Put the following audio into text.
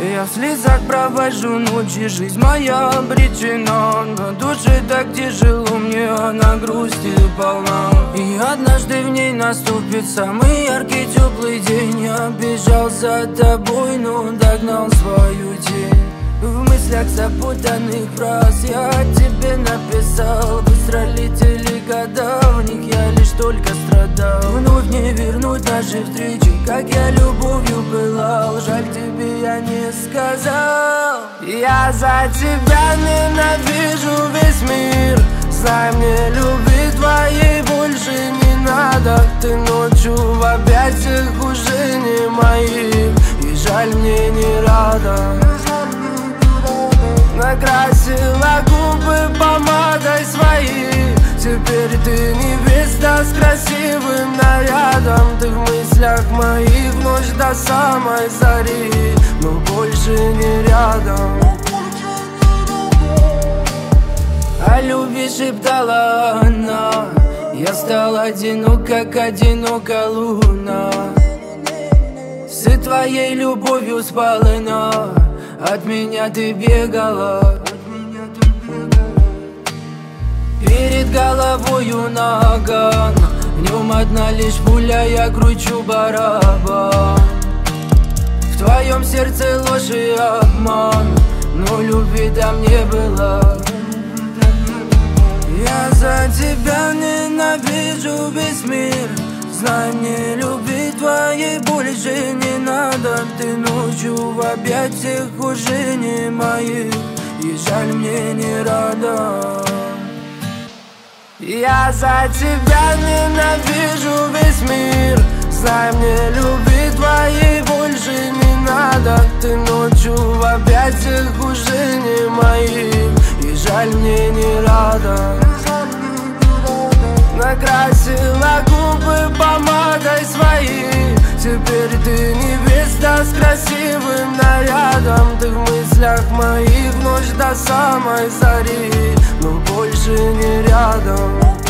Я в слезах провожу ночи, жизнь моя обречена. На душе так тяжело мне, она грустью полна. И однажды в ней наступит самый яркий теплый день. Я бежал за тобой, но догнал свою тень. В мыслях запутанных фраз я тебе написал. Быстро летели года, в них я лишь только страдал. Вновь не вернуть наши встречи, как я любовью пылал. Жаль, тебе я не сказал. Я за тебя ненавижу весь мир. Знай, мне любви твоей больше не надо. Ты ночью в объятиях уже не моих. И жаль, мне не рада. Накрасила губы помадой своей. Теперь ты невеста с красивым нарядом. Ты в мыслях моих в ночь до самой зари, но больше не рядом. О любви шептала она. Я стал одинок, как одинока луна. С твоей любовью спалена. От меня ты бегала. Перед головою наган. В нем одна лишь пуля, я кручу барабан. В твоем сердце ложь и обман, но любви там не было. Я за тебя ненавижу весь мир. Знай, мне любви твоей больше не надо. Ты ночью в объятиях уже не моих. И жаль, мне не рада. Я за тебя ненавижу весь мир. Знай, мне любви твоей больше не надо. Ты ночью в объятиях уже не моих. И жаль, мне не рада. Накрасила губы помадой своей. Теперь ты невеста с красивым нарядом. Ты в мыслях моих в ночь до самой зари, но больше не рядом.